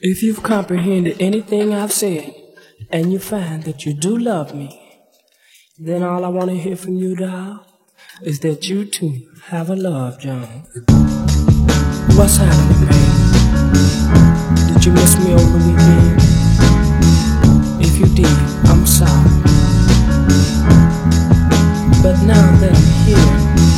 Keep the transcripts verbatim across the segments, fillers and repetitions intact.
If you've comprehended anything I've said, and you find that you do love me, then all I want to hear from you, doll, is that you too have a love, John. What's happening, baby? Did you miss me over the weekend? If you did, I'm sorry. But now that I'm here,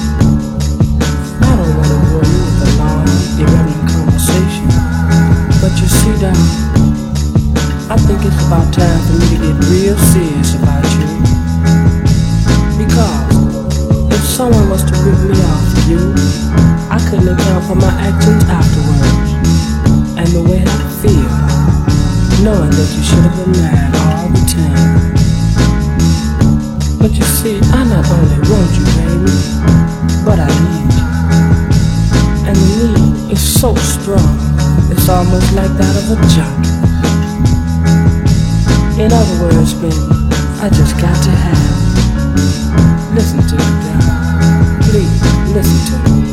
I don't want to bore you with a long, irrelevant conversation. But you see, doll, I think it's about time for me to get real serious about you. Because if someone was to rip me off of you, I couldn't account for my actions afterwards. And the way I feel, knowing that you should have been mad all the time. But you see, I not only want you, baby, but I need you. And the need is so strong, it's almost like that of a junkie. In other words, baby, I just got to have you. Listen to me, darling. Please, listen to me.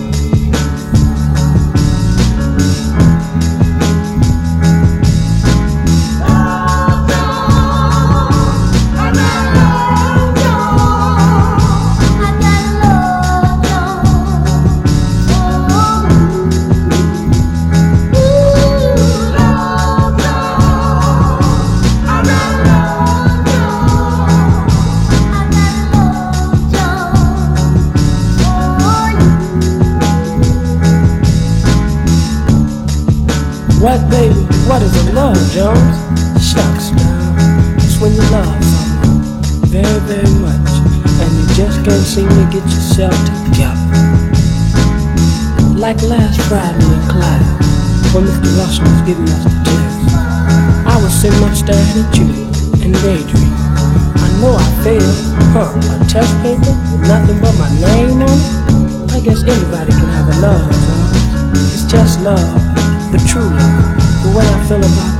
What, baby? What is a love, Jones? Shucks, down. It's when you love someone very, very much, and you just can't seem to get yourself together. Like last Friday in class, when Mister Russell was giving us the test, I was sitting up staring at you and daydreaming. I know I failed, huh? A test paper with nothing but my name on it? I guess anybody can have a love, Jones. It's just love. But truly, the way I feel about